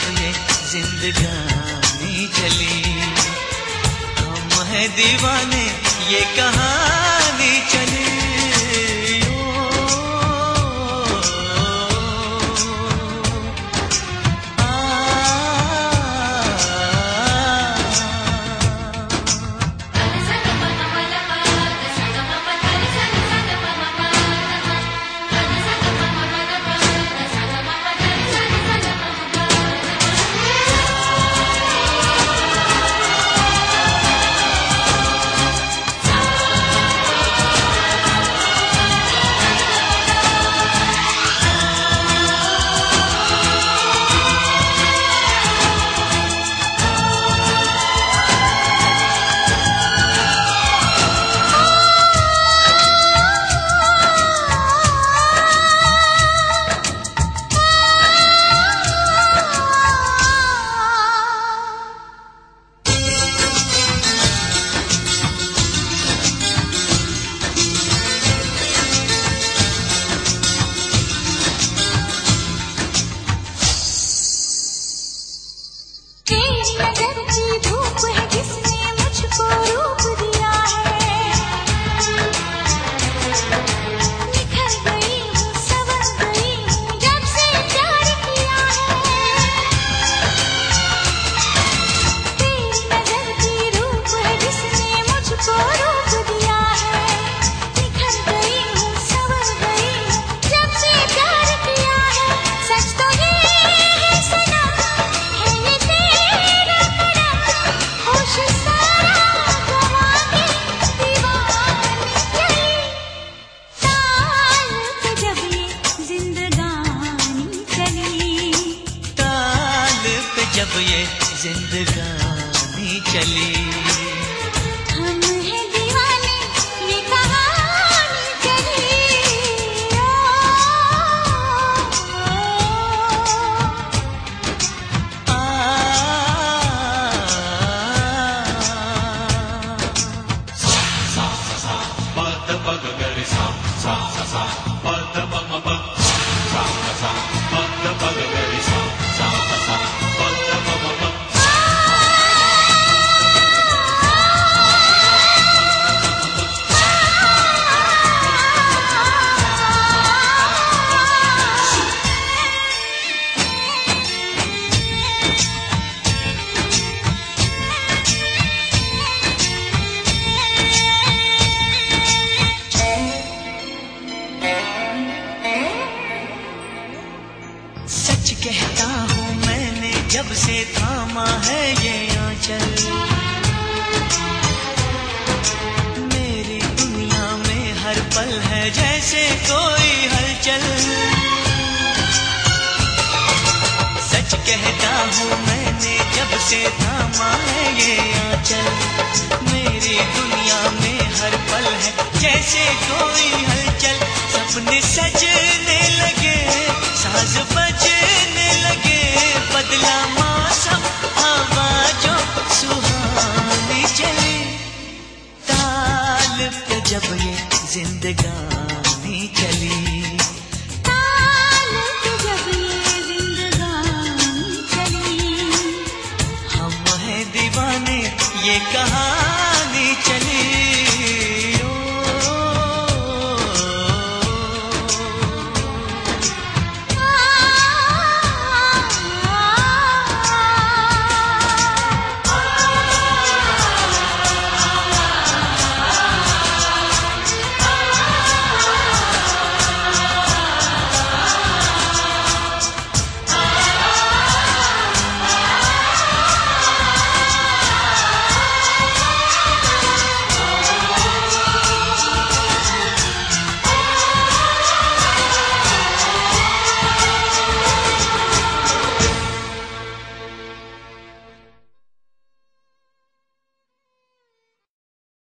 ये जिंदगानी चली। हम हैं दीवाने ये कहानी चली। जब ये जिंदगानी चली। हम हैं दीवाने ये कहानी चली। सा सा सा पद पग गरे सा सा सा सा पद पग म प सा सा सा पद पग गरे सा सा सा सा पद पग म प। सच कहता हूँ मैंने जब से थामा है ये आंचल। मेरी दुनिया में हर पल है जैसे कोई हलचल। सच कहता हूँ मैंने जब से थामा है ये आंचल। मेरी दुनिया में हर पल है जैसे कोई हलचल। सपने सजने लगे साज बजने लगे। बदला मौसम आवाजों सुहानी चली। ताल पे जब ये जिंदगानी चली। ताल पे जब ये जिंदगानी चली। हम हैं दीवाने ये कहानी